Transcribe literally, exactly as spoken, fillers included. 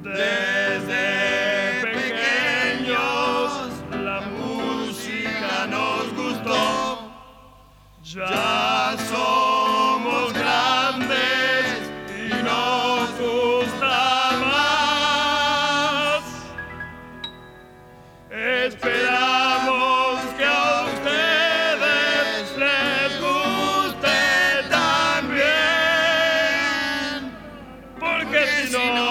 Desde pequeños la música nos gustó. Ya somos grandes y nos gusta más. Esperamos que a ustedes les guste también, porque si no